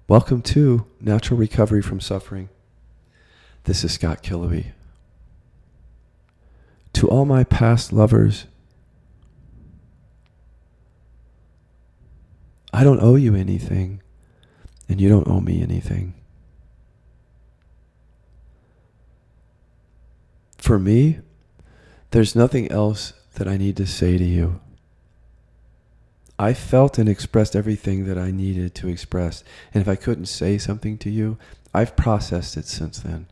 Welcome to Natural Recovery from Suffering. This is Scott Killaby. To all my past lovers, I don't owe you anything, and you don't owe me anything. For me, there's nothing else that I need to say to you. I felt and expressed everything that I needed to express. And if I couldn't say something to you, I've processed it since then.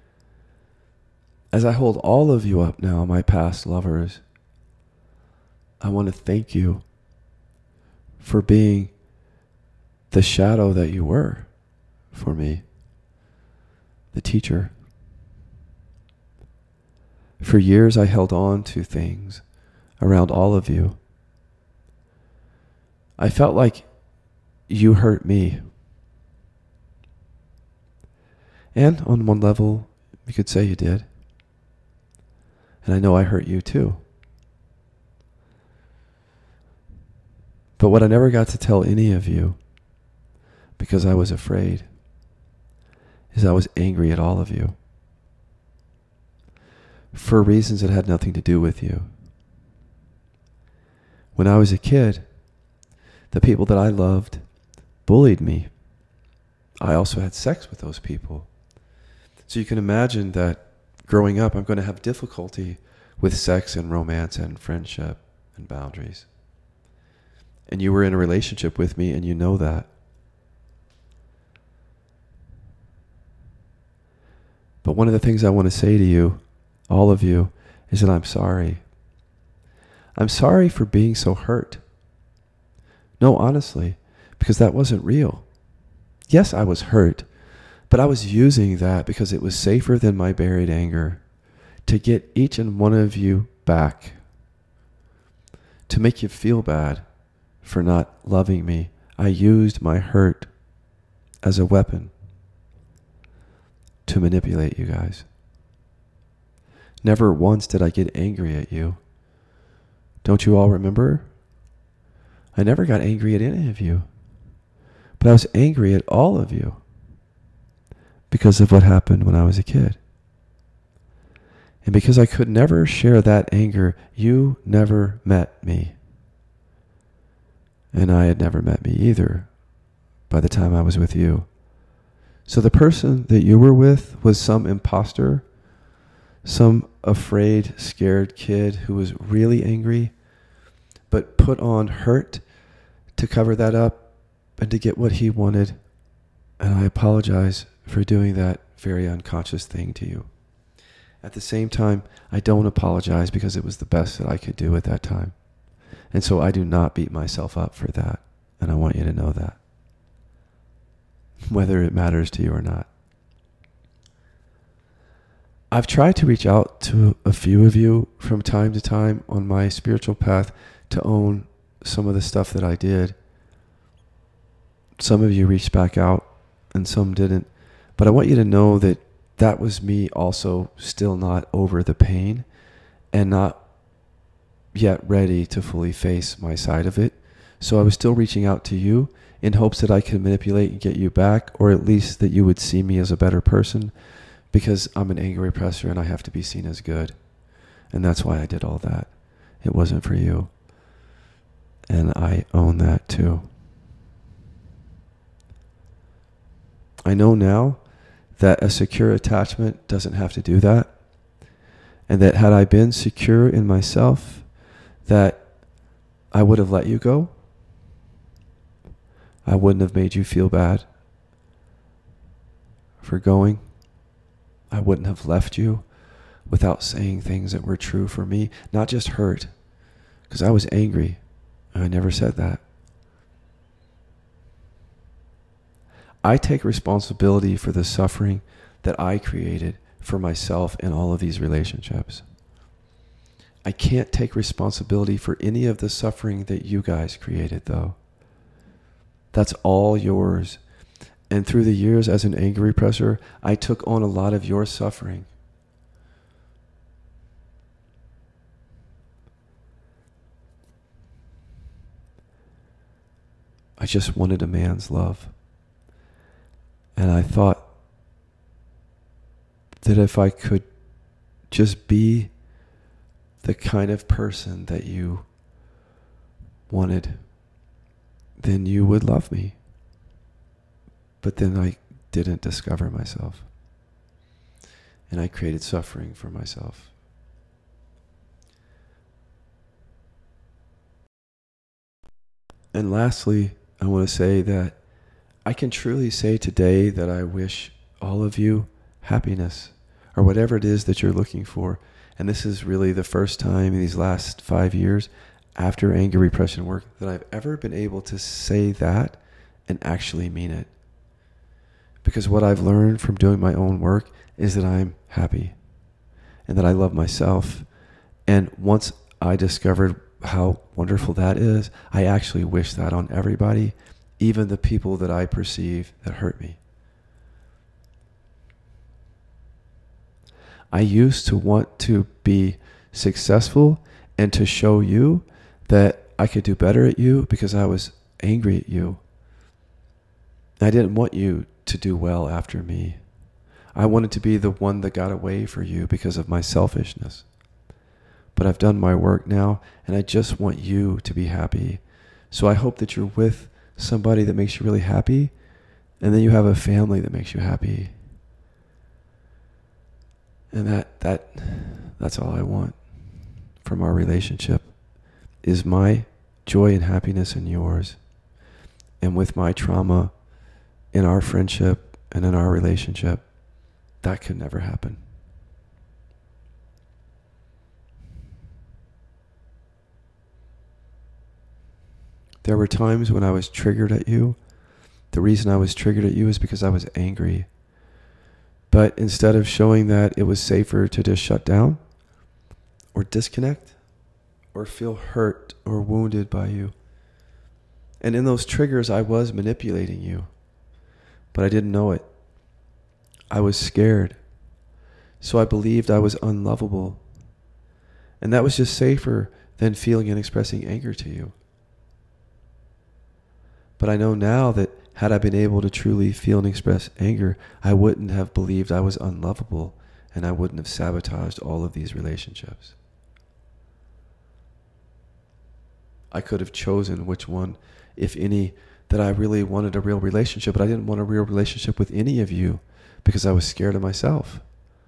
As I hold all of you up now, my past lovers, I want to thank you for being the shadow that you were for me, the teacher. For years I held on to things around all of you. I felt like you hurt me. And on one level, you could say you did. And I know I hurt you too. But what I never got to tell any of you, because I was afraid, is I was angry at all of you. For reasons that had nothing to do with you. When I was a kid, the people that I loved bullied me. I also had sex with those people. So you can imagine that growing up, I'm going to have difficulty with sex and romance and friendship and boundaries. And you were in a relationship with me, and you know that. But one of the things I want to say to you, all of you, is that I'm sorry. I'm sorry for being so hurt. No, honestly, because that wasn't real. Yes, I was hurt, but I was using that because it was safer than my buried anger to get each and one of you back, to make you feel bad for not loving me. I used my hurt as a weapon to manipulate you guys. Never once did I get angry at you. Don't you all remember? I never got angry at any of you. But I was angry at all of you because of what happened when I was a kid. And because I could never share that anger, you never met me. And I had never met me either by the time I was with you. So the person that you were with was some imposter, some afraid, scared kid who was really angry, but put on hurt to cover that up and to get what he wanted. And I apologize for doing that very unconscious thing to you. At the same time, I don't apologize because it was the best that I could do at that time. And so I do not beat myself up for that. And I want you to know that, whether it matters to you or not. I've tried to reach out to a few of you from time to time on my spiritual path to own some of the stuff that I did. Some of you reached back out and some didn't. But I want you to know that that was me also still not over the pain and not yet ready to fully face my side of it. So I was still reaching out to you in hopes that I could manipulate and get you back, or at least that you would see me as a better person, because I'm an anger repressor and I have to be seen as good. And that's why I did all that. It wasn't for you. And I own that too. I know now that a secure attachment doesn't have to do that. And that had I been secure in myself, that I would have let you go. I wouldn't have made you feel bad for going. I wouldn't have left you without saying things that were true for me, not just hurt, because I was angry. I never said that. I take responsibility for the suffering that I created for myself in all of these relationships. I can't take responsibility for any of the suffering that you guys created, though. That's all yours. And through the years as an anger repressor, I took on a lot of your suffering. I just wanted a man's love. And I thought that if I could just be the kind of person that you wanted, then you would love me. But then I didn't discover myself. And I created suffering for myself. And lastly, I want to say that I can truly say today that I wish all of you happiness, or whatever it is that you're looking for. And this is really the first time in these last 5 years after anger repression work that I've ever been able to say that and actually mean it. Because what I've learned from doing my own work is that I'm happy and that I love myself. And once I discovered how wonderful that is, I actually wish that on everybody, even the people that I perceive that hurt me. I used to want to be successful and to show you that I could do better at you because I was angry at you. I didn't want you to do well after me. I wanted to be the one that got away for you because of my selfishness. But I've done my work now, and I just want you to be happy. So I hope that you're with somebody that makes you really happy, and then you have a family that makes you happy. And that's all I want from our relationship, is my joy and happiness in yours. And with my trauma in our friendship and in our relationship, that could never happen. There were times when I was triggered at you. The reason I was triggered at you is because I was angry. But instead of showing that, it was safer to just shut down or disconnect or feel hurt or wounded by you. And in those triggers, I was manipulating you, but I didn't know it. I was scared. So I believed I was unlovable. And that was just safer than feeling and expressing anger to you. But I know now that had I been able to truly feel and express anger, I wouldn't have believed I was unlovable, and I wouldn't have sabotaged all of these relationships. I could have chosen which one, if any, that I really wanted a real relationship, but I didn't want a real relationship with any of you because I was scared of myself.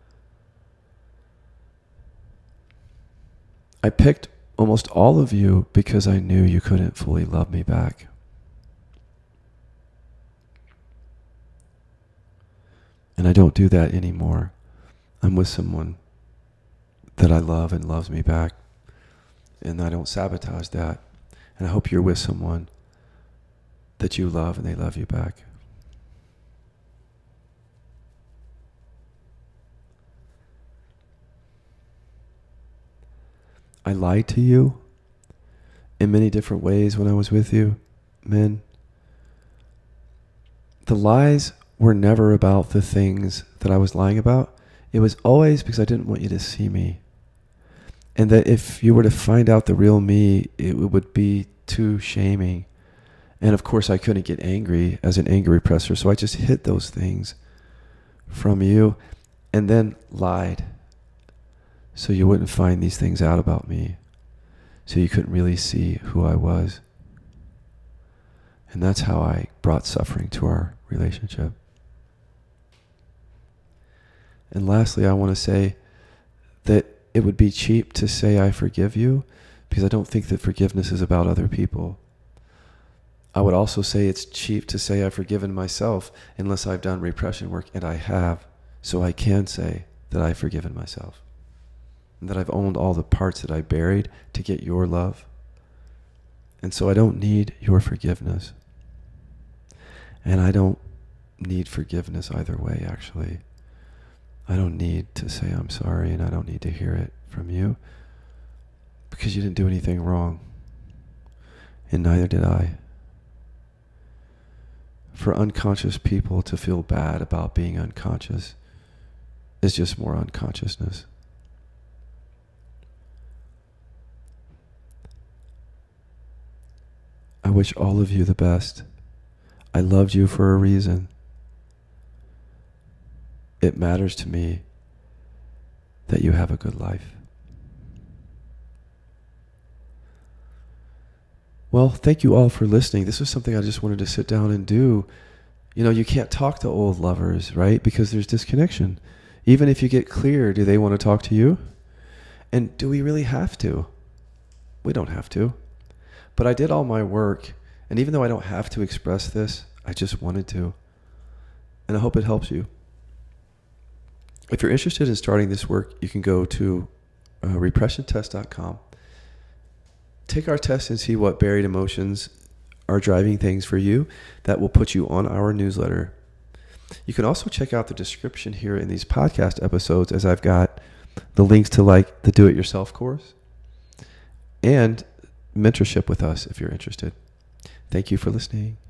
I picked almost all of you because I knew you couldn't fully love me back. And I don't do that anymore. I'm with someone that I love and loves me back. And I don't sabotage that. And I hope you're with someone that you love and they love you back. I lied to you in many different ways when I was with you, men. The lies were never about the things that I was lying about. It was always because I didn't want you to see me. And that if you were to find out the real me, it would be too shaming. And of course, I couldn't get angry as an anger repressor, so I just hid those things from you and then lied so you wouldn't find these things out about me, so you couldn't really see who I was. And that's how I brought suffering to our relationship. And lastly, I want to say that it would be cheap to say I forgive you, because I don't think that forgiveness is about other people. I would also say it's cheap to say I've forgiven myself unless I've done repression work, and I have. So I can say that I've forgiven myself and that I've owned all the parts that I buried to get your love. And so I don't need your forgiveness. And I don't need forgiveness either way, actually. I don't need to say I'm sorry, and I don't need to hear it from you, because you didn't do anything wrong, and neither did I. For unconscious people to feel bad about being unconscious is just more unconsciousness. I wish all of you the best. I loved you for a reason. it matters to me that you have a good life. Well, thank you all for listening. This was something I just wanted to sit down and do. You know, you can't talk to old lovers, right? Because there's disconnection. Even if you get clear, do they want to talk to you? And do we really have to? We don't have to. But I did all my work, and even though I don't have to express this, I just wanted to. And I hope it helps you. If you're interested in starting this work, you can go to repressiontest.com. Take our test and see what buried emotions are driving things for you. That will put you on our newsletter. You can also check out the description here in these podcast episodes, as I've got the links to like the do-it-yourself course and mentorship with us if you're interested. Thank you for listening.